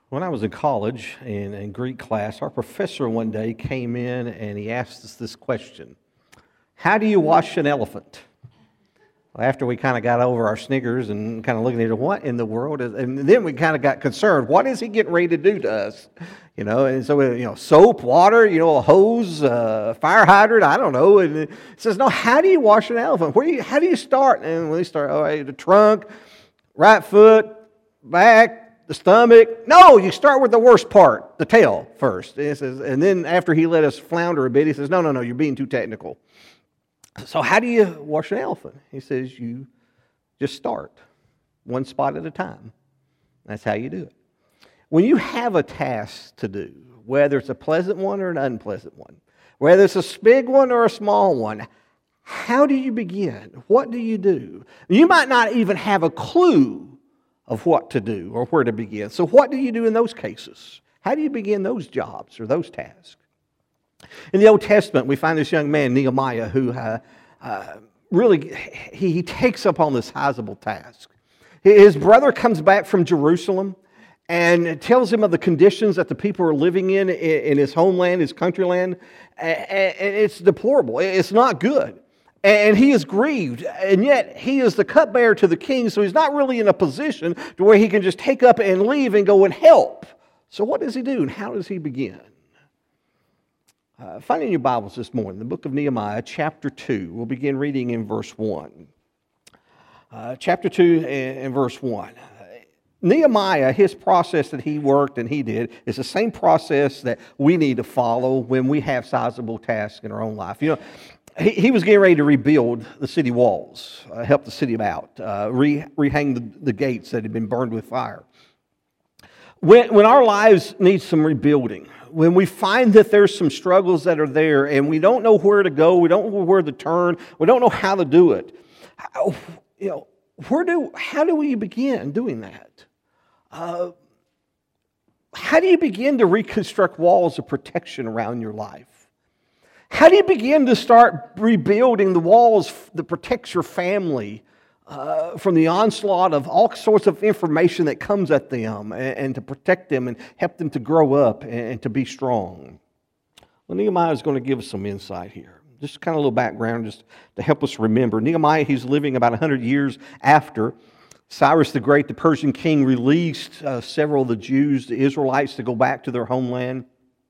When I was in college in Greek class, our professor one day came in and he asked us this question: how do you wash an elephant? Well, after we kind of got over our sniggers and kind of looking at it, what in the world is, and then we kind of got concerned. What is he getting ready to do to us? And so, soap, water, a hose, fire hydrant, I don't know. And it says, no, how do you wash an elephant? How do you start? And we start, all right, the trunk, right foot, back, the stomach. No, you start with the worst part, the tail first. And it says, and then after he let us flounder a bit, he says, no, you're being too technical. So how do you wash an elephant? He says, you just start one spot at a time. That's how you do it. When you have a task to do, whether it's a pleasant one or an unpleasant one, whether it's a big one or a small one, how do you begin? What do you do? You might not even have a clue of what to do or where to begin. So what do you do in those cases? How do you begin those jobs or those tasks? In the Old Testament, we find this young man, Nehemiah, who really he takes up on this sizable task. His brother comes back from Jerusalem and tells him of the conditions that the people are living in his homeland, his countryland, and it's deplorable. It's not good. And he is grieved, and yet he is the cupbearer to the king, so he's not really in a position to where he can just take up and leave and go and help. So what does he do, and how does he begin? Find in your Bibles this morning, the book of Nehemiah, chapter 2. We'll begin reading in verse 1. Chapter 2 and verse 1. Nehemiah, his process that he worked and he did is the same process that we need to follow when we have sizable tasks in our own life. He was getting ready to rebuild the city walls, help the city out, rehang the gates that had been burned with fire. When our lives need some rebuilding, when we find that there's some struggles that are there and we don't know where to go, we don't know where to turn, we don't know how to do it, how do we begin doing that? How do you begin to reconstruct walls of protection around your life? How do you begin to start rebuilding the walls that protects your family from the onslaught of all sorts of information that comes at them and to protect them and help them to grow up and to be strong? Well, Nehemiah is going to give us some insight here. Just kind of a little background just to help us remember. Nehemiah, he's living about 100 years after Cyrus the Great, the Persian king, released several of the Jews, the Israelites, to go back to their homeland.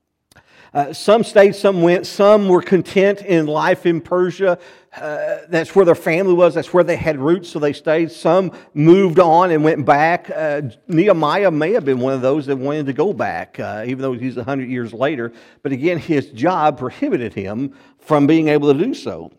Some stayed, some went. Some were content in life in Persia. That's where their family was. That's where they had roots, so they stayed. Some moved on and went back. Nehemiah may have been one of those that wanted to go back, even though he's 100 years later. But again, his job prohibited him from being able to do so.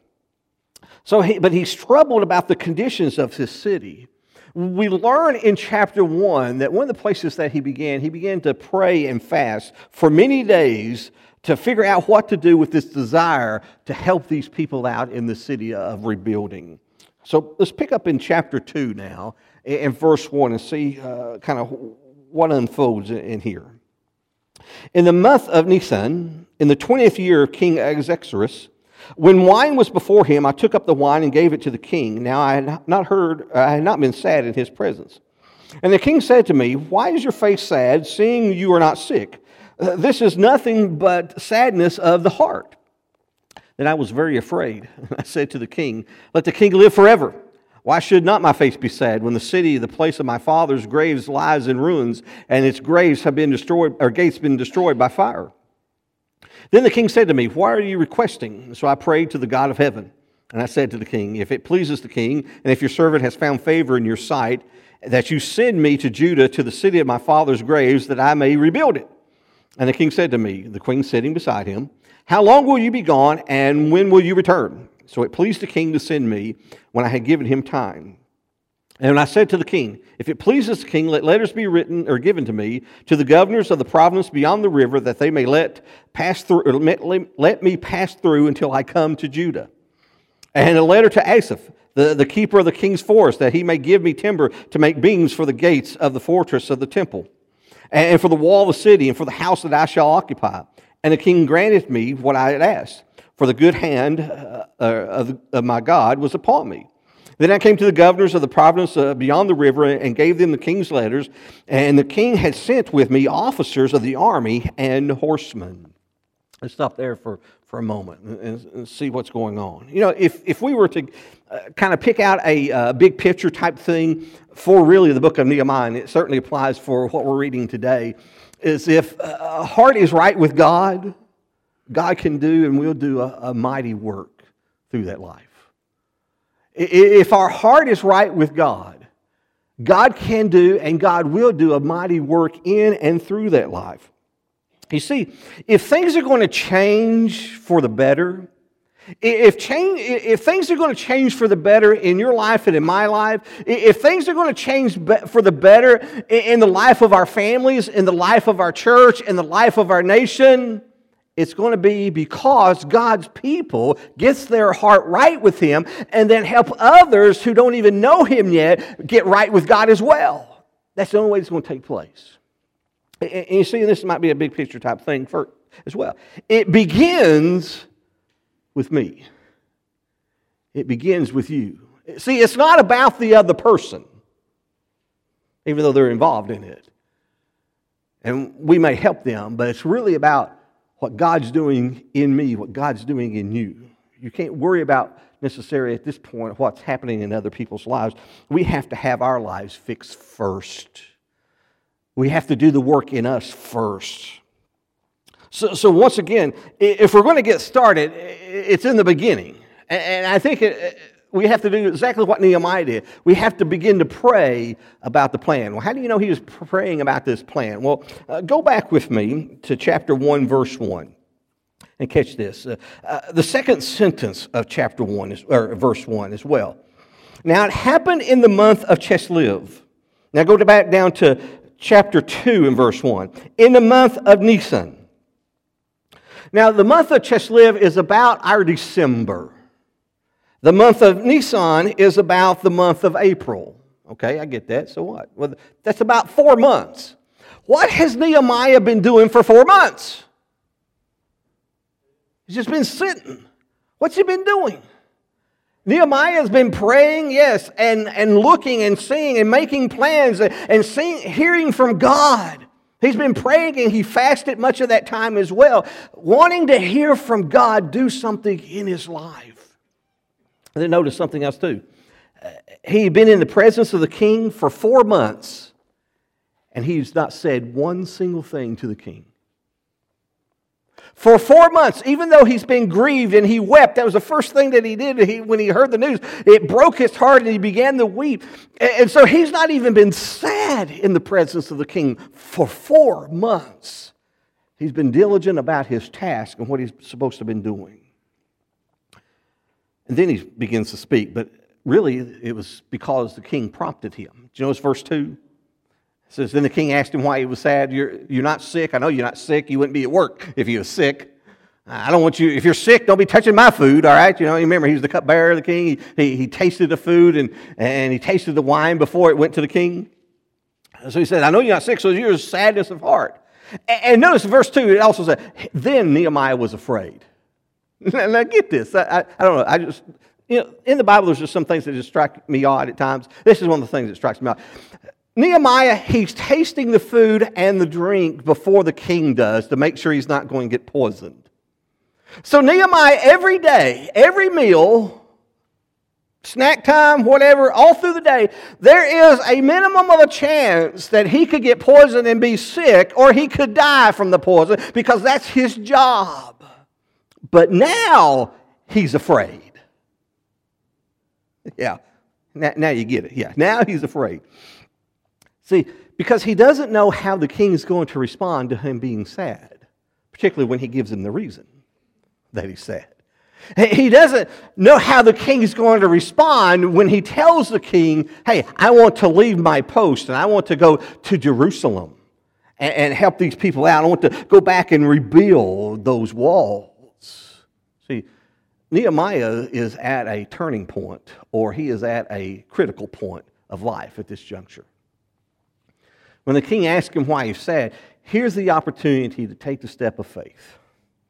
But he's troubled about the conditions of his city. We learn in chapter 1 that one of the places that he began to pray and fast for many days to figure out what to do with this desire to help these people out in the city of rebuilding. So let's pick up in chapter 2 now, in verse 1, and see kind of what unfolds in here. In the month of Nisan, in the 20th year of King Artaxerxes, when wine was before him, I took up the wine and gave it to the king. Now I had not been sad in his presence. And the king said to me, "Why is your face sad, seeing you are not sick? This is nothing but sadness of the heart." Then I was very afraid. I said to the king, "Let the king live forever. Why should not my face be sad when the city, the place of my father's graves, lies in ruins, and its graves have been destroyed, or gates been destroyed by fire?" Then the king said to me, "Why are you requesting?" So I prayed to the God of heaven. And I said to the king, "If it pleases the king, and if your servant has found favor in your sight, that you send me to Judah, to the city of my father's graves, that I may rebuild it." And the king said to me, the queen sitting beside him, "How long will you be gone, and when will you return?" So it pleased the king to send me when I had given him time. And I said to the king, "If it pleases the king, let letters be written or given to me to the governors of the province beyond the river, that they may let me pass through until I come to Judah. And a letter to Asaph, the keeper of the king's forest, that he may give me timber to make beams for the gates of the fortress of the temple, and for the wall of the city, and for the house that I shall occupy." And the king granted me what I had asked, for the good hand of my God was upon me. Then I came to the governors of the province beyond the river and gave them the king's letters, and the king had sent with me officers of the army and horsemen. Let's stop there for a moment and see what's going on. You know, if we were to kind of pick out a big picture type thing for really the book of Nehemiah, and it certainly applies for what we're reading today, is if a heart is right with God, God can do and will do a mighty work through that life. If our heart is right with God, God can do and God will do a mighty work in and through that life. You see, if things are going to change for the better, if things are going to change for the better in your life and in my life, if things are going to change for the better in the life of our families, in the life of our church, in the life of our nation, it's going to be because God's people gets their heart right with Him and then help others who don't even know Him yet get right with God as well. That's the only way it's going to take place. And you see, this might be a big picture type thing as well. It begins with me. It begins with you. See, it's not about the other person, even though they're involved in it. And we may help them, but it's really about what God's doing in me, what God's doing in you. You can't worry about necessarily at this point what's happening in other people's lives. We have to have our lives fixed first. We have to do the work in us first. So once again, if we're going to get started, it's in the beginning. And I think we have to do exactly what Nehemiah did. We have to begin to pray about the plan. Well, how do you know he was praying about this plan? Well, go back with me to chapter 1, verse 1. And catch this. The second sentence of chapter 1, or verse 1 as well. Now, it happened in the month of Chislev. Now, go back down to chapter 2 and verse 1. In the month of Nisan. Now, the month of Chislev is about our December. The month of Nisan is about the month of April. Okay, I get that. So what? Well, that's about 4 months. What has Nehemiah been doing for 4 months? He's just been sitting. What's he been doing? Nehemiah has been praying, yes, and looking and seeing and making plans and hearing from God. He's been praying and he fasted much of that time as well, wanting to hear from God do something in his life. And then notice something else too. He'd been in the presence of the king for 4 months, and he's not said one single thing to the king. For 4 months, even though he's been grieved and he wept, that was the first thing that he did when he heard the news. It broke his heart and he began to weep. And so he's not even been sad in the presence of the king for 4 months. He's been diligent about his task and what he's supposed to have been doing. And then he begins to speak, but really it was because the king prompted him. Do you notice verse 2? It says, then the king asked him why he was sad. You're not sick. I know you're not sick. You wouldn't be at work if you were sick. I don't want you, if you're sick, don't be touching my food, all right? You know, you remember he was the cupbearer of the king. He tasted the food and he tasted the wine before it went to the king. So he said, I know you're not sick, so you're sadness of heart. And notice verse 2, it also said, then Nehemiah was afraid. Now get this. I don't know. I just, in the Bible, there's just some things that just strike me odd at times. This is one of the things that strikes me odd. Nehemiah, he's tasting the food and the drink before the king does to make sure he's not going to get poisoned. So Nehemiah, every day, every meal, snack time, whatever, all through the day, there is a minimum of a chance that he could get poisoned and be sick, or he could die from the poison, because that's his job. But now he's afraid. Yeah, now you get it. Yeah, now he's afraid. See, because he doesn't know how the king is going to respond to him being sad, particularly when he gives him the reason that he's sad. He doesn't know how the king is going to respond when he tells the king, hey, I want to leave my post and I want to go to Jerusalem and help these people out. I want to go back and rebuild those walls. See, Nehemiah is at a turning point, or he is at a critical point of life at this juncture. When the king asked him why he's sad, here's the opportunity to take the step of faith.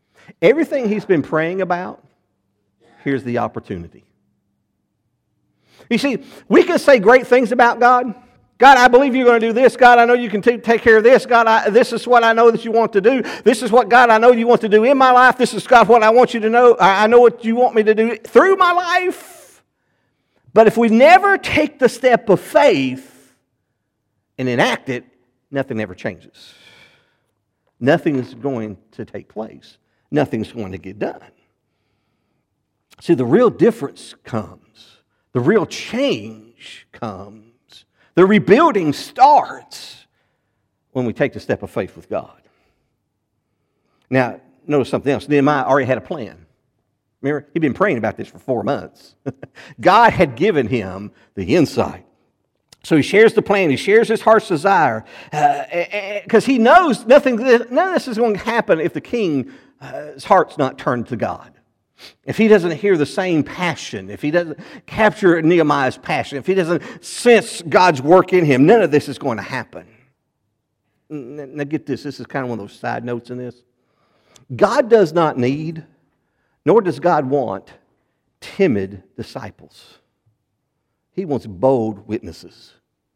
Everything he's been praying about, here's the opportunity. You see, we can say great things about God. God, I believe you're going to do this. God, I know you can take care of this. God, this is what I know that you want to do. This is what, God, I know you want to do in my life. This is, God, what I want you to know. I know what you want me to do through my life. But if we never take the step of faith and enact it, nothing ever changes. Nothing is going to take place. Nothing's going to get done. See, the real difference comes. The real change comes. The rebuilding starts when we take the step of faith with God. Now, notice something else. Nehemiah already had a plan. Remember, he'd been praying about this for 4 months. God had given him the insight. So he shares the plan. He shares his heart's desire because he knows none of this is going to happen if the king's heart's not turned to God. If he doesn't hear the same passion, if he doesn't capture Nehemiah's passion, if he doesn't sense God's work in him, none of this is going to happen. Now get this. This is kind of one of those side notes in this. God does not need, nor does God want, timid disciples. He wants bold witnesses.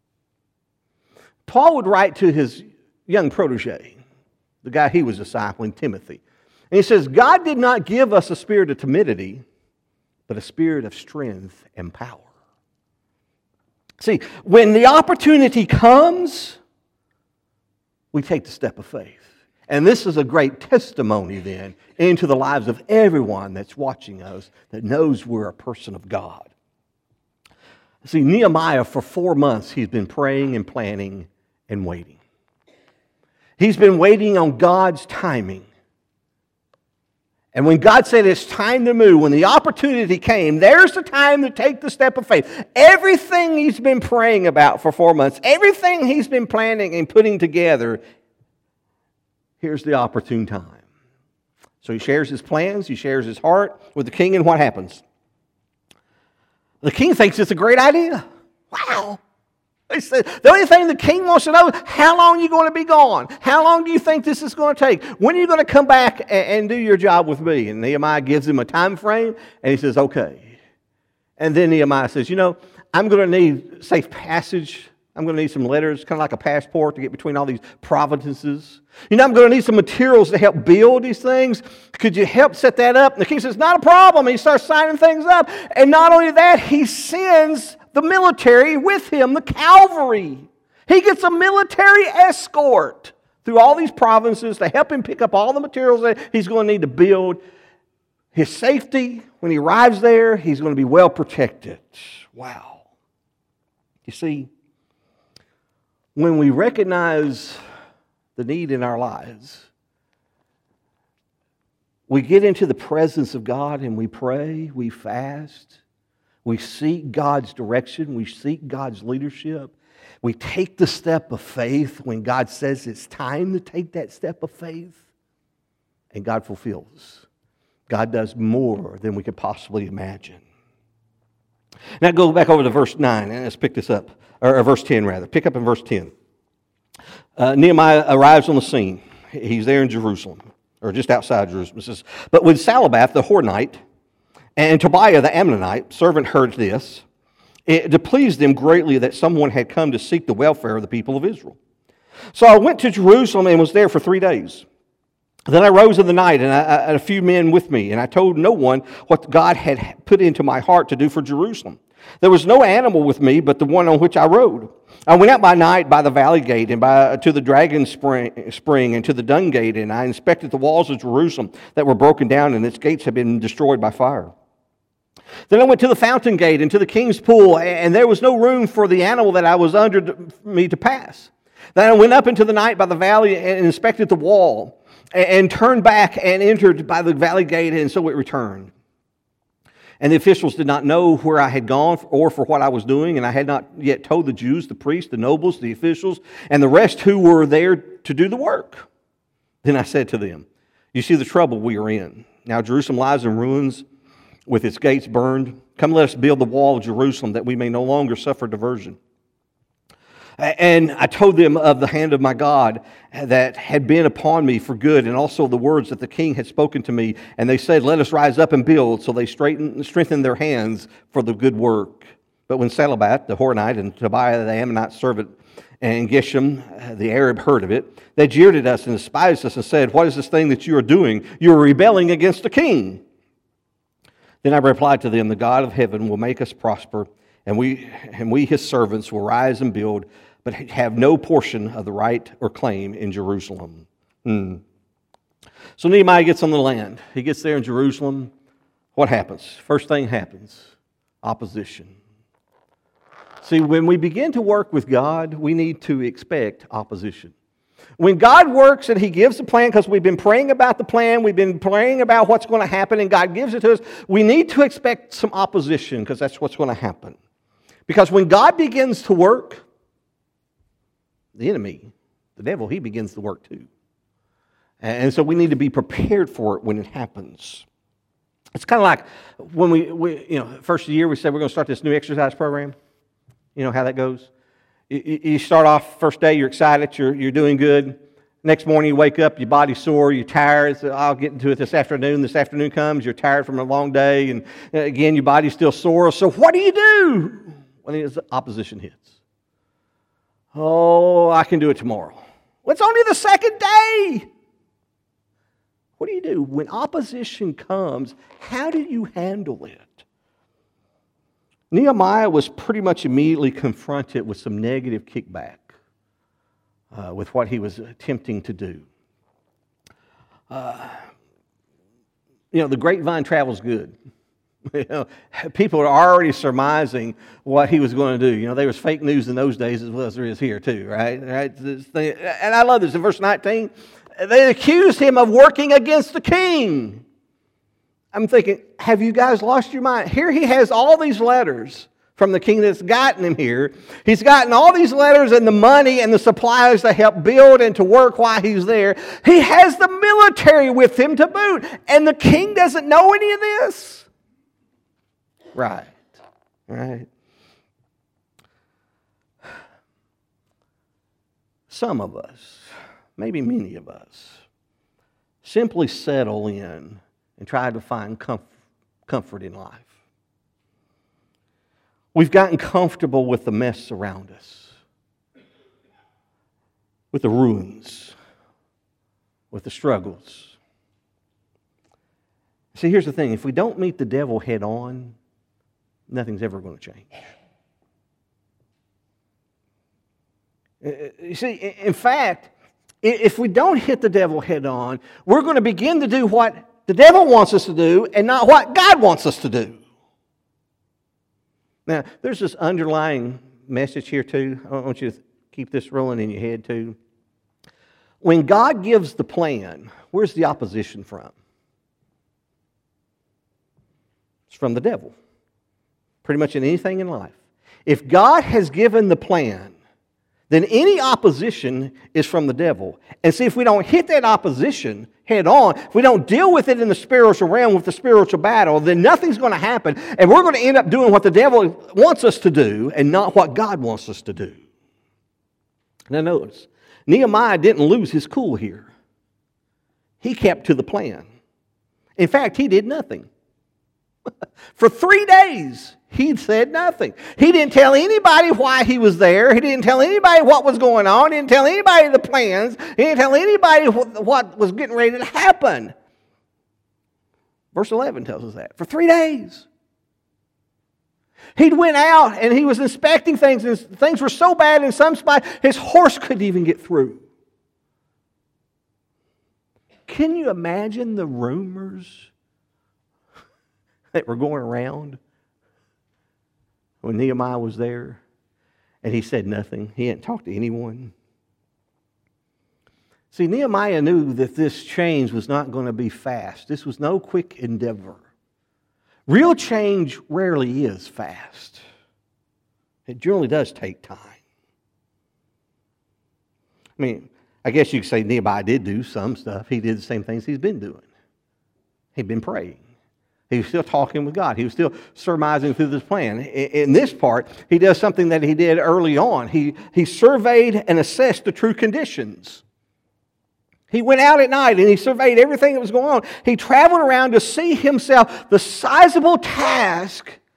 Paul would write to his young protege, the guy he was discipling, Timothy. And he says, God did not give us a spirit of timidity, but a spirit of strength and power. See, when the opportunity comes, we take the step of faith. And this is a great testimony then into the lives of everyone that's watching us that knows we're a person of God. See, Nehemiah, for 4 months, he's been praying and planning and waiting. He's been waiting on God's timing. And when God said it's time to move, when the opportunity came, there's the time to take the step of faith. Everything he's been praying about for 4 months, everything he's been planning and putting together, here's the opportune time. So he shares his plans, he shares his heart with the king, and what happens? The king thinks it's a great idea. Wow. He said, the only thing the king wants to know is how long are you going to be gone? How long do you think this is going to take? When are you going to come back and do your job with me? And Nehemiah gives him a time frame, and he says, okay. And then Nehemiah says, I'm going to need safe passage. I'm going to need some letters, kind of like a passport to get between all these provinces. I'm going to need some materials to help build these things. Could you help set that up? And the king says, not a problem. And he starts signing things up. And not only that, he sends the military with him, the cavalry. He gets a military escort through all these provinces to help him pick up all the materials that he's going to need to build. His safety, when he arrives there, he's going to be well protected. Wow. You see, when we recognize the need in our lives, we get into the presence of God and we pray, we fast, we seek God's direction, we seek God's leadership. We take the step of faith when God says it's time to take that step of faith, and God fulfills. God does more than we could possibly imagine. Now go back over to verse 9, and let's pick this up, or verse 10 rather. Pick up in verse 10. Nehemiah arrives on the scene. He's there in Jerusalem, or just outside Jerusalem. It says, but when Sanballat the Horonite and Tobiah the Ammonite servant heard this, it pleased them greatly that someone had come to seek the welfare of the people of Israel. So I went to Jerusalem and was there for 3 days. Then I rose in the night, and I had a few men with me, and I told no one what God had put into my heart to do for Jerusalem. There was no animal with me but the one on which I rode. I went out by night by the valley gate and to the dragon spring and to the dung gate, and I inspected the walls of Jerusalem that were broken down, and its gates had been destroyed by fire. Then I went to the fountain gate and to the king's pool, and there was no room for the animal that I was under me to pass. Then I went up into the night by the valley and inspected the wall, and turned back and entered by the valley gate, and so it returned. And the officials did not know where I had gone or for what I was doing, and I had not yet told the Jews, the priests, the nobles, the officials, and the rest who were there to do the work. Then I said to them, you see the trouble we are in. Now Jerusalem lies in ruins with its gates burned. Come, let us build the wall of Jerusalem that we may no longer suffer diversion. And I told them of the hand of my God that had been upon me for good, and also the words that the king had spoken to me. And they said, let us rise up and build. So they strengthened their hands for the good work. But when Sanballat, the Horonite, and Tobiah, the Ammonite servant, and Geshem, the Arab, heard of it, they jeered at us and despised us and said, "What is this thing that you are doing? You are rebelling against the king." Then I replied to them, "The God of heaven will make us prosper, and we his servants will rise and build, but have no portion of the right or claim in Jerusalem." So Nehemiah gets on the land. He gets there in Jerusalem. What happens? First thing happens, opposition. See, when we begin to work with God, we need to expect opposition. When God works and He gives the plan, because we've been praying about the plan, we've been praying about what's going to happen, and God gives it to us, we need to expect some opposition, because that's what's going to happen. Because when God begins to work, the enemy, the devil, he begins to work too. And so we need to be prepared for it when it happens. It's kind of like when we first year we said we're going to start this new exercise program. You know how that goes? You start off first day, you're excited, you're doing good. Next morning you wake up, your body's sore, you're tired. So I'll get into it this afternoon. This afternoon comes, you're tired from a long day, and again, your body's still sore. So what do you do when the opposition hits? Oh, I can do it tomorrow. Well, it's only the second day. What do? When opposition comes, how do you handle it? Nehemiah was pretty much immediately confronted with some negative kickback with what he was attempting to do. The grapevine travels good. People are already surmising what he was going to do. There was fake news in those days as well as there is here too, right? And I love this. In verse 19, they accused him of working against the king. I'm thinking, have you guys lost your mind? Here he has all these letters from the king that's gotten him here. He's gotten all these letters and the money and the supplies to help build and to work while he's there. He has the military with him to boot. And the king doesn't know any of this? Right. Some of us, maybe many of us, simply settle in and try to find comfort in life. We've gotten comfortable with the mess around us, with the ruins, with the struggles. See, here's the thing. If we don't meet the devil head on, nothing's ever going to change. You see, in fact, if we don't hit the devil head on, we're going to begin to do what the devil wants us to do and not what God wants us to do. Now, there's this underlying message here too. I want you to keep this rolling in your head too. When God gives the plan, where's the opposition from? It's from the devil. Pretty much in anything in life. If God has given the plan, then any opposition is from the devil. And see, if we don't hit that opposition head on, if we don't deal with it in the spiritual realm with the spiritual battle, then nothing's going to happen. And we're going to end up doing what the devil wants us to do and not what God wants us to do. Now notice, Nehemiah didn't lose his cool here. He kept to the plan. In fact, he did nothing. For 3 days, he said nothing. He didn't tell anybody why he was there. He didn't tell anybody what was going on. He didn't tell anybody the plans. He didn't tell anybody what was getting ready to happen. Verse 11 tells us that. For 3 days. He went out and he was inspecting things, and things were so bad in some spots, his horse couldn't even get through. Can you imagine the rumors that were going around when Nehemiah was there and he said nothing? He hadn't talked to anyone. See, Nehemiah knew that this change was not going to be fast. This was no quick endeavor. Real change rarely is fast. It generally does take time. I mean, I guess you could say Nehemiah did do some stuff. He did the same things he's been doing. He'd been praying. He was still talking with God. He was still surmising through this plan. In this part, he does something that he did early on. He surveyed and assessed the true conditions. He went out at night and he surveyed everything that was going on. He traveled around to see himself the sizable task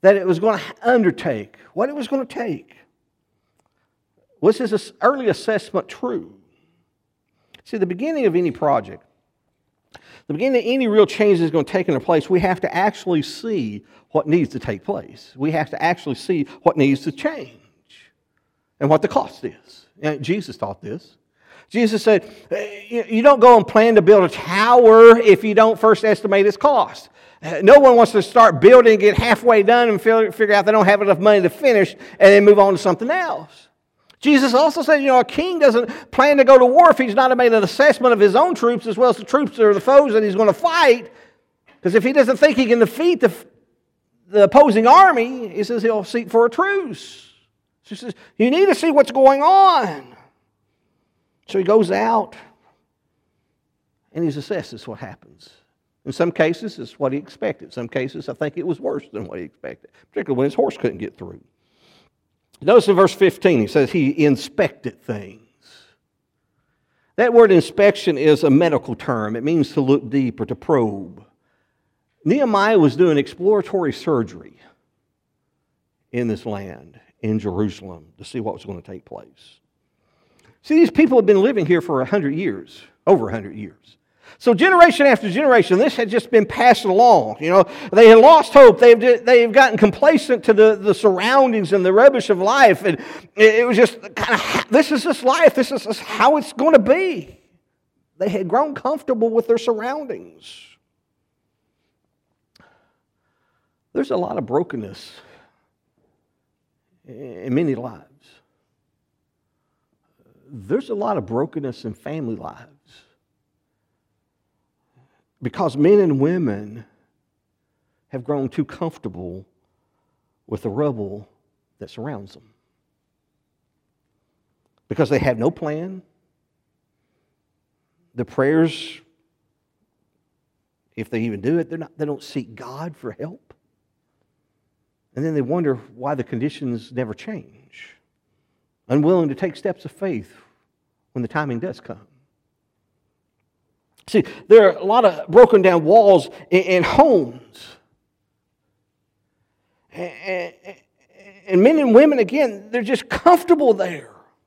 that it was going to undertake, what it was going to take. Was his early assessment true? See, the beginning of any project, the beginning of any real change that's going to take into place, we have to actually see what needs to take place. We have to actually see what needs to change and what the cost is. And Jesus taught this. Jesus said, you don't go and plan to build a tower if you don't first estimate its cost. No one wants to start building, get halfway done, and figure out they don't have enough money to finish, and then move on to something else. Jesus also said, a king doesn't plan to go to war if he's not made an assessment of his own troops as well as the troops or the foes that he's going to fight. Because if he doesn't think he can defeat the opposing army, he says he'll seek for a truce. He says, you need to see what's going on. So he goes out and he assesses what happens. In some cases, it's what he expected. In some cases, I think it was worse than what he expected, particularly when his horse couldn't get through. Notice in verse 15, he says he inspected things. That word inspection is a medical term. It means to look deep or to probe. Nehemiah was doing exploratory surgery in this land, in Jerusalem, to see what was going to take place. See, these people have been living here for 100 years, over 100 years. So generation after generation, this had just been passed along. They had lost hope. They've gotten complacent to the surroundings and the rubbish of life. And it was just kind of, this is just life. This is just how it's going to be. They had grown comfortable with their surroundings. There's a lot of brokenness in many lives. There's a lot of brokenness in family lives. Because men and women have grown too comfortable with the rubble that surrounds them. Because they have no plan. The prayers, if they even do it, they don't seek God for help. And then they wonder why the conditions never change. Unwilling to take steps of faith when the timing does come. See, there are a lot of broken down walls in homes. And men and women, again, they're just comfortable there.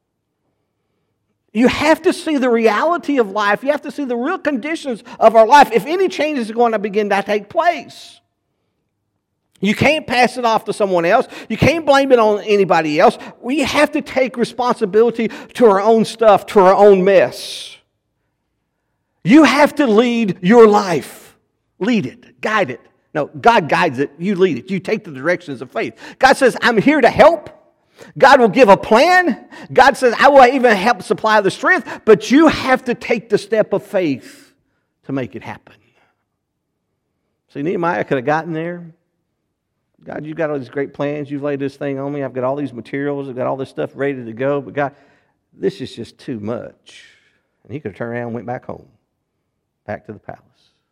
You have to see the reality of life. You have to see the real conditions of our life if any changes are going to begin to take place. You can't pass it off to someone else. You can't blame it on anybody else. We have to take responsibility to our own stuff, to our own mess. You have to lead your life. Lead it. Guide it. No, God guides it. You lead it. You take the directions of faith. God says, I'm here to help. God will give a plan. God says, I will even help supply the strength. But you have to take the step of faith to make it happen. See, Nehemiah could have gotten there. God, you've got all these great plans. You've laid this thing on me. I've got all these materials. I've got all this stuff ready to go. But God, this is just too much. And he could have turned around and went back home. Back to the palace.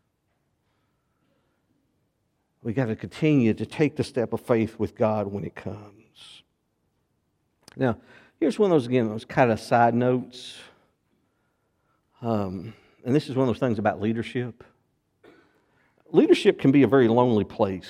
We got to continue to take the step of faith with God when it comes. Now, here's one of those kind of side notes. And this is one of those things about leadership. Leadership can be a very lonely place.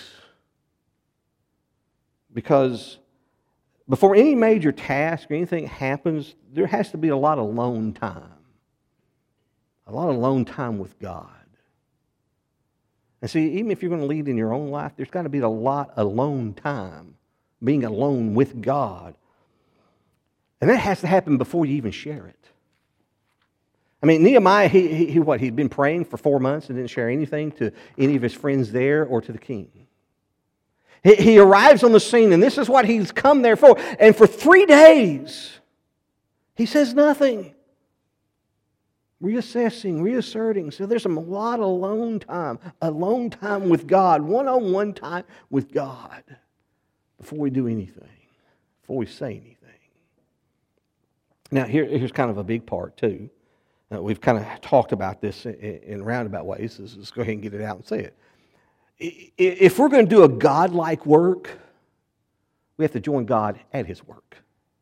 Because before any major task or anything happens, there has to be a lot of alone time. A lot of alone time with God. And see, even if you're going to lead in your own life, there's got to be a lot of alone time, being alone with God. And that has to happen before you even share it. I mean, Nehemiah, he'd been praying for 4 months and didn't share anything to any of his friends there or to the king. He arrives on the scene, and this is what he's come there for. And for 3 days, he says nothing. Reassessing, reasserting. So there's a lot of alone time with God, one-on-one time with God before we do anything, before we say anything. Now, here's kind of a big part, too. We've kind of talked about this in roundabout ways. So let's go ahead and get it out and say it. If we're going to do a God-like work, we have to join God at His work.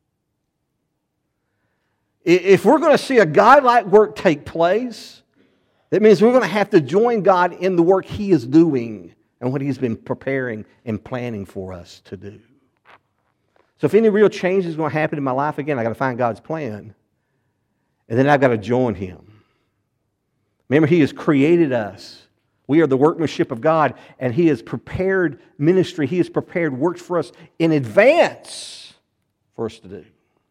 If we're going to see a God-like work take place, that means we're going to have to join God in the work He is doing and what He's been preparing and planning for us to do. So if any real change is going to happen in my life, again, I've got to find God's plan. And then I've got to join Him. Remember, He has created us. We are the workmanship of God, and He has prepared ministry. He has prepared works for us in advance for us to do.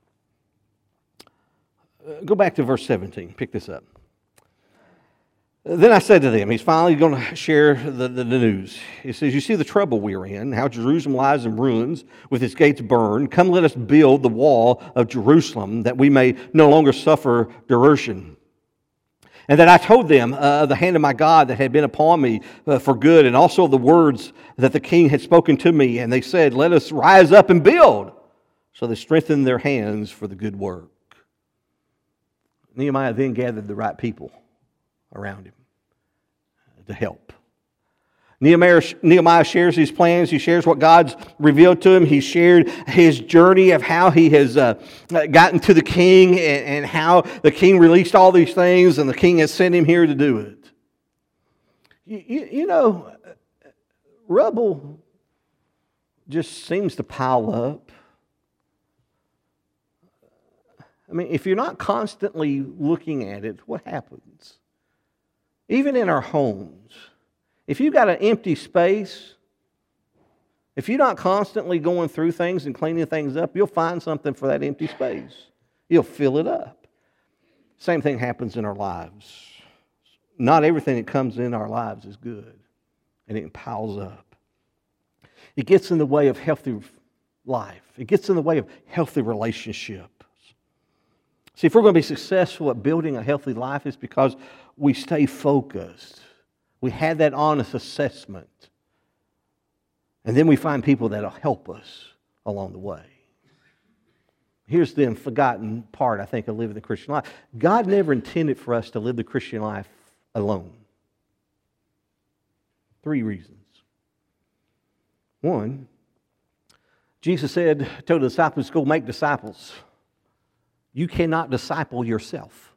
Go back to verse 17. Pick this up. Then I said to them, he's finally going to share the news. He says, you see the trouble we are in, how Jerusalem lies in ruins with its gates burned. Come, let us build the wall of Jerusalem that we may no longer suffer derision. And then I told them the hand of my God that had been upon me for good, and also the words that the king had spoken to me. And they said, let us rise up and build. So they strengthened their hands for the good work. Nehemiah then gathered the right people around him to help. Nehemiah shares his plans. He shares what God's revealed to him. He shared his journey of how he has gotten to the king and how the king released all these things and the king has sent him here to do it. You know, rubble just seems to pile up. I mean, if you're not constantly looking at it, what happens? Even in our homes, if you've got an empty space, if you're not constantly going through things and cleaning things up, you'll find something for that empty space. You'll fill it up. Same thing happens in our lives. Not everything that comes in our lives is good, and it piles up. It gets in the way of healthy life. It gets in the way of healthy relationships. See, if we're going to be successful at building a healthy life, it's because we stay focused. We have that honest assessment. And then we find people that will help us along the way. Here's the forgotten part, I think, of living the Christian life. God never intended for us to live the Christian life alone. 3 reasons. 1, Jesus told the disciples, go make disciples. You cannot disciple yourself.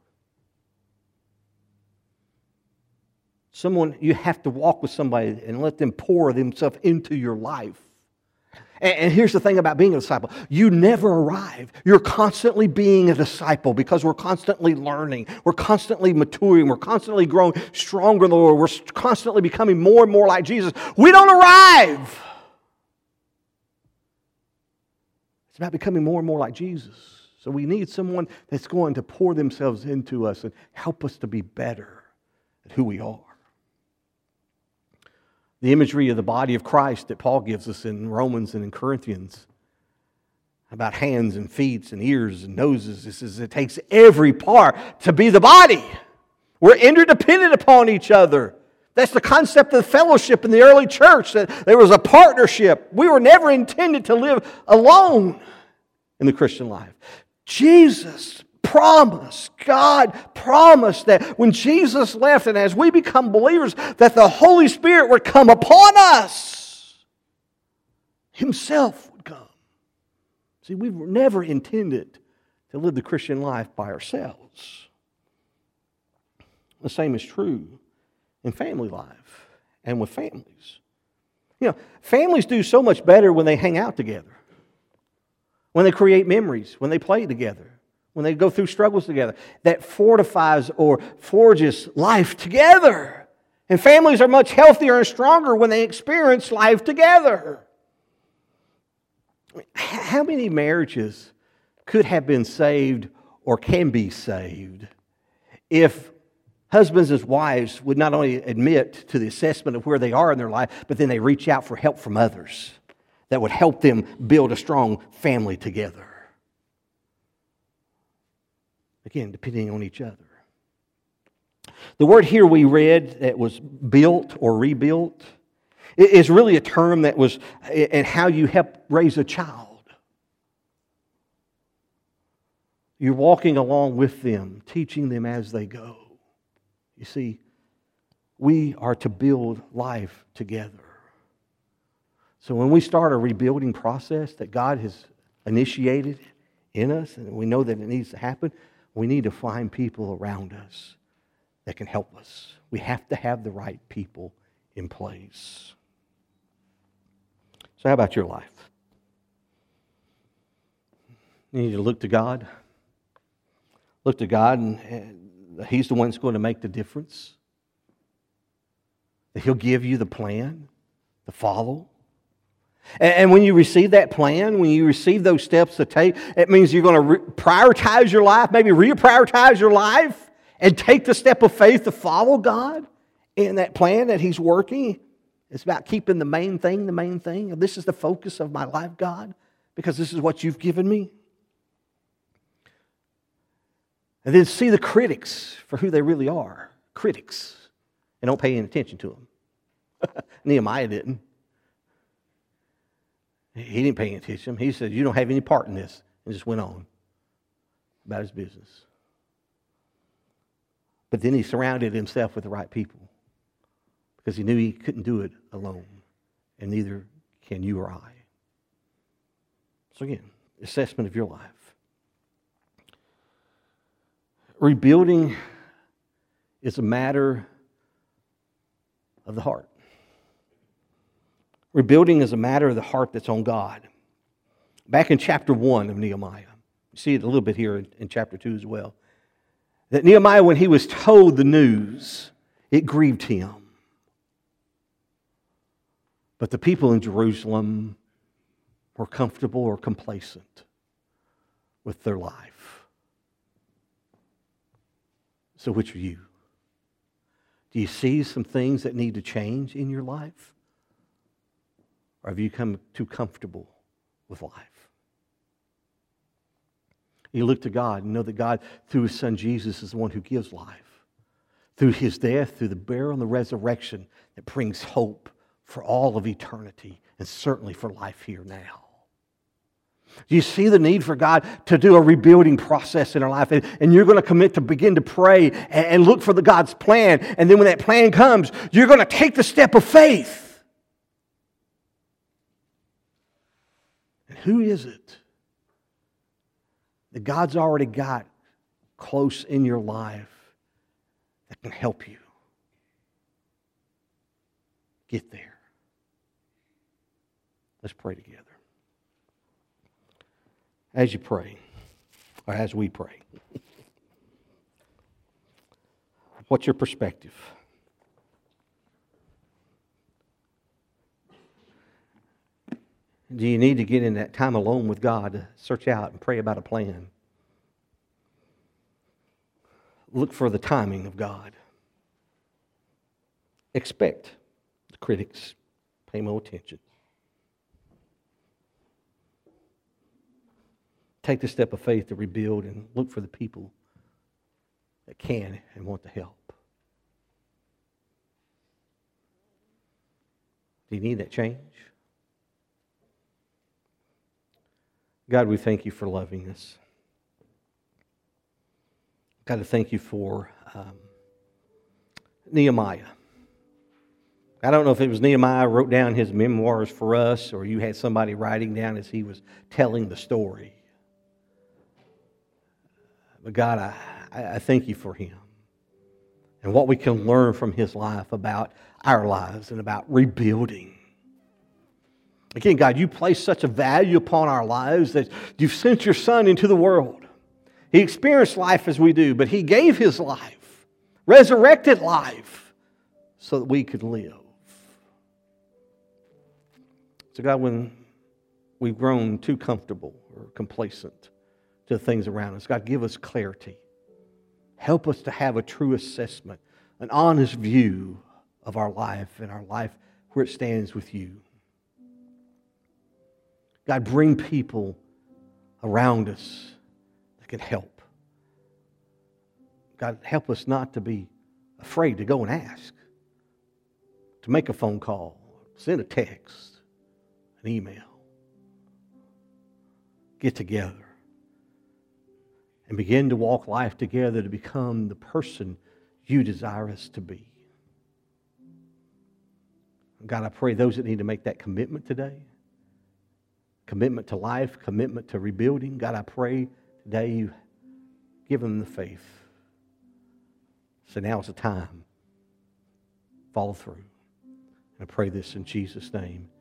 You have to walk with somebody and let them pour themselves into your life. And here's the thing about being a disciple. You never arrive. You're constantly being a disciple because we're constantly learning. We're constantly maturing. We're constantly growing stronger in the Lord. We're constantly becoming more and more like Jesus. We don't arrive. It's about becoming more and more like Jesus. So we need someone that's going to pour themselves into us and help us to be better at who we are. The imagery of the body of Christ that Paul gives us in Romans and in Corinthians about hands and feet and ears and noses. This is, it takes every part to be the body. We're interdependent upon each other. That's the concept of fellowship in the early church, that there was a partnership. We were never intended to live alone in the Christian life. Jesus promised, God promised that when Jesus left and as we become believers, that the Holy Spirit would come upon us. Himself would come. See, we were never intended to live the Christian life by ourselves. The same is true in family life and with families. You know, families do so much better when they hang out together. When they create memories, when they play together, when they go through struggles together. That fortifies or forges life together. And families are much healthier and stronger when they experience life together. How many marriages could have been saved or can be saved if husbands and wives would not only admit to the assessment of where they are in their life, but then they reach out for help from others that would help them build a strong family together? Again, depending on each other. The word here we read that was built or rebuilt is really a term that was in how you help raise a child. You're walking along with them, teaching them as they go. You see, we are to build life together. So when we start a rebuilding process that God has initiated in us, and we know that it needs to happen, we need to find people around us that can help us. We have to have the right people in place. So how about your life? You need to look to God. Look to God, and He's the one that's going to make the difference. That He'll give you the plan to follow. And when you receive that plan, when you receive those steps to take, it means you're going to prioritize your life, maybe reprioritize your life, and take the step of faith to follow God in that plan that He's working. It's about keeping the main thing the main thing. This is the focus of my life, God, because this is what you've given me. And then see the critics for who they really are. Critics. And don't pay any attention to them. Nehemiah didn't. He didn't pay any attention. He said, you don't have any part in this. And just went on about his business. But then he surrounded himself with the right people. Because he knew he couldn't do it alone. And neither can you or I. So again, assessment of your life. Rebuilding is a matter of the heart. Rebuilding is a matter of the heart that's on God. Back in chapter 1 of Nehemiah, you see it a little bit here in chapter 2 as well, that Nehemiah, when he was told the news, it grieved him. But the people in Jerusalem were comfortable or complacent with their life. So which are you? Do you see some things that need to change in your life? Or have you become too comfortable with life? You look to God and know that God, through His Son Jesus, is the one who gives life. Through His death, through the burial and the resurrection, that brings hope for all of eternity and certainly for life here now. Do you see the need for God to do a rebuilding process in our life? And you're going to commit to begin to pray and look for God's plan. And then when that plan comes, you're going to take the step of faith. And who is it that God's already got close in your life that can help you get there? Let's pray together. As you pray, or as we pray, what's your perspective? Do you need to get in that time alone with God to search out and pray about a plan? Look for the timing of God. Expect the critics. Pay no attention. Take the step of faith to rebuild and look for the people that can and want to help. Do you need that change? God, we thank you for loving us. God, I thank you for Nehemiah. I don't know if it was Nehemiah who wrote down his memoirs for us, or you had somebody writing down as he was telling the story. But God, I thank you for him and what we can learn from his life about our lives and about rebuilding. Again, God, you place such a value upon our lives that you've sent your Son into the world. He experienced life as we do, but He gave His life, resurrected life, so that we could live. So God, when we've grown too comfortable or complacent to the things around us, God, give us clarity. Help us to have a true assessment, an honest view of our life and our life where it stands with you. God, bring people around us that can help. God, help us not to be afraid to go and ask, to make a phone call, send a text, an email. Get together and begin to walk life together to become the person you desire us to be. God, I pray those that need to make that commitment today, commitment to life, commitment to rebuilding, God, I pray today you give them the faith. So now is the time. Follow through. And I pray this in Jesus' name.